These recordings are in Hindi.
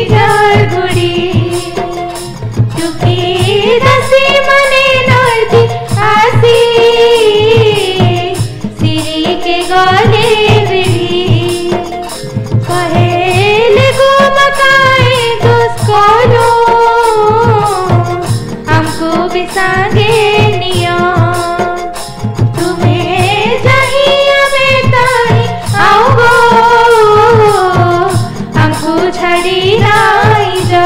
डरगुड़ी टुकी दसी मने नर्दी आसी सिरी के गले बिड़ी कहेले गो मकाए दुष्करो हमको भी सांगे निया तुम्हें चाहिए मैं ताई आओ गो हमको छड़ी लाई जो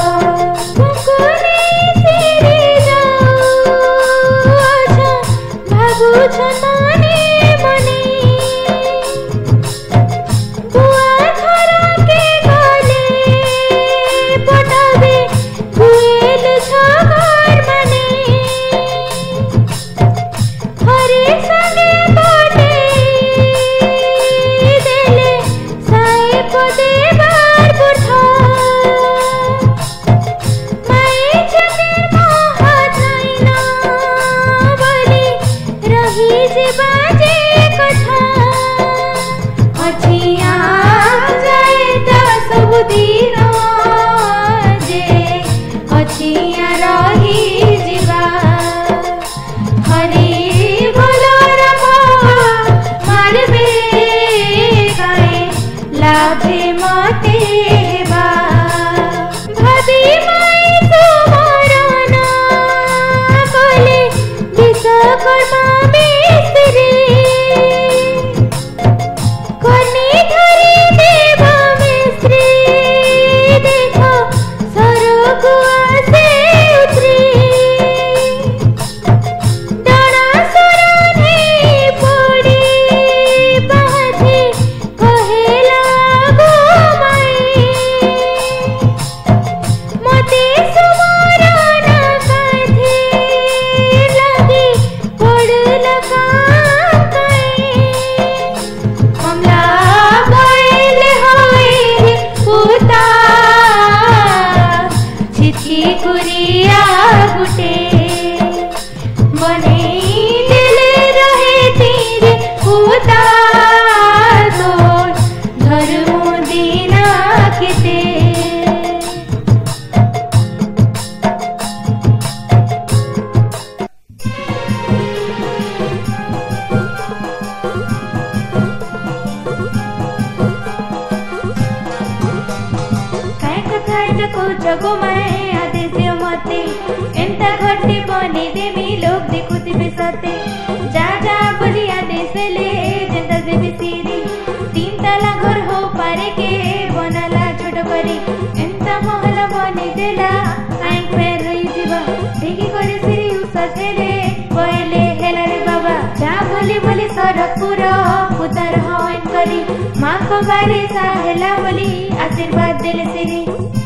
जगो मैं आदेश मते एंता घटी बनी देमी लोग देखुती बेसते जा जा बोली आदेश ले जेंता देवी सीरी तीन ताला घर हो पारे के बनाला छोट करी एंता महल बनी देला आंख में रही जीवा देखी करे सिरी उसले पहले हेला रे बाबा जा बोली बोली सरकपुर पुतर हवन करी माँ को बारे सा हेला बोली आशीर्वाद देले सिरी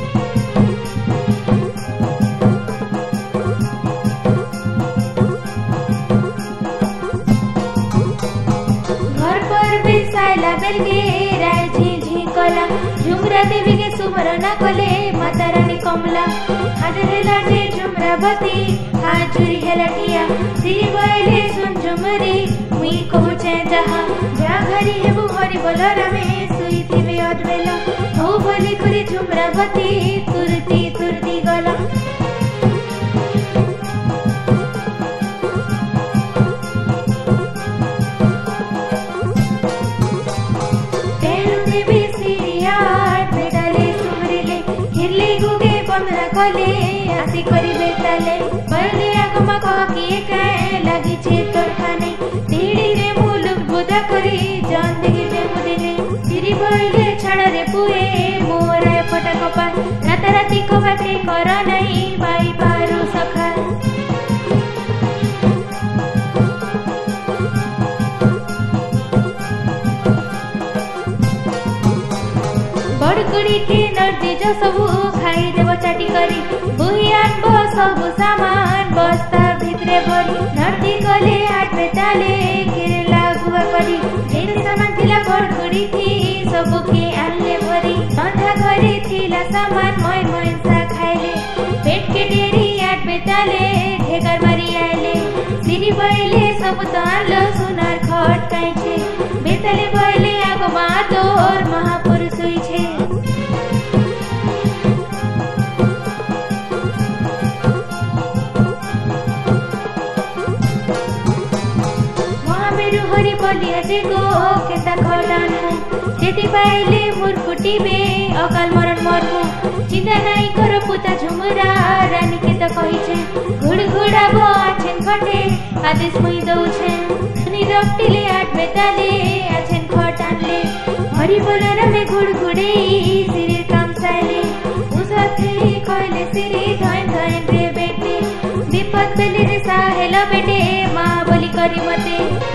कला झुमरा देवी के सुमरण कले माता रानी कमला हाजर लाटे झुमरावती हाजुरी हेलाटिया श्री बोले सुन झुमरी मुई कहूचे जहा जा घरी हेबु हरि बोल रमे सुई थिबे अदवेला हो बोली करी झुमरावती तुरती गला कले आसी करी बेताले बड़े आगमा कह किए काए लगी छे तोर खाने धीरे रे मुलुक बुदा करी जान देखी दे मुदिने सिरी बोले छड़ रे पुए मोरा फटा कपा रात राती को बाटे कर नहीं बाई पारू सखा बड़कुड़ी के नर्दी जो सबू खाई देव चाटी करी बुही आनबो सबू सामान बस्ता भितरे भरी नर्दी गले आठ बेताले केरला गुआ करी जेते सामान थिला बड़कुड़ी थी सबू के आनले भरी बंधा घरे थिला सामान मोइन सा खाइले पेट के डेरी आठ बेताले ढेकर मारी आइले सिरी बैले सबू तो आनलो सुनार खट काई छे बेताले बैले आगो मा तोर महापुरुष हुई छे श्री को केता खटानु जेति पाइले मुरकुटिबे अकाल मरण मरमु चिंता नाई कर पुता झुमुरा रानी केता कहिछे घुड़घुड़ाबो आछेन खटे आदेश मुई दउछे सुनी रक्तिले आठ बेताले आछेन खटानले हरि बोलर में घुड़घुड़े सिरे काम साइले उसाथे कहले सिरे धन धन रे बेटे विपद बेले रे साहेल बेटे माँ बोली करी मते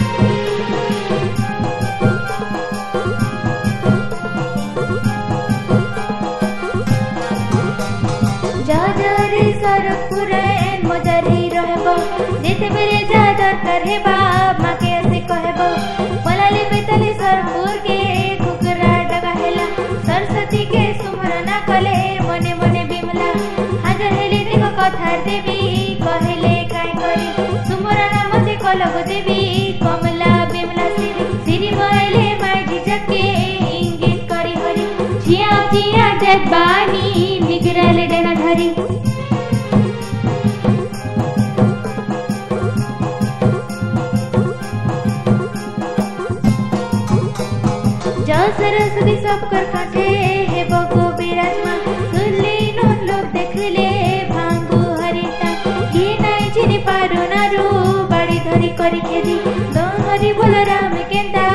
जाजरे सरपुर एन मजारी रहबो जेते बेले जा दरकार हेबा माँ के ऐसे कहबो पलाले बेतले सरपुर के कुकरा डगा हेला सरस्वती के सुमरना कले मने मने बिमला हाजर हेले देखो कथार देवी कहले काय करी सुमरना मते कलग देवी कमला बिमला सिरी बयले माजी जके इंगित करी हरी जिया जिया जग बानी बिगड़ले डेना धरी सरस्वती सबकर कांठे हे बगो बिराजमा सुनले नोन लोग देखले भांगो हरिता ये नाई चिनी पारो नारो बाड़ी धरी करी खेदी दो हरि बोल राम केंदा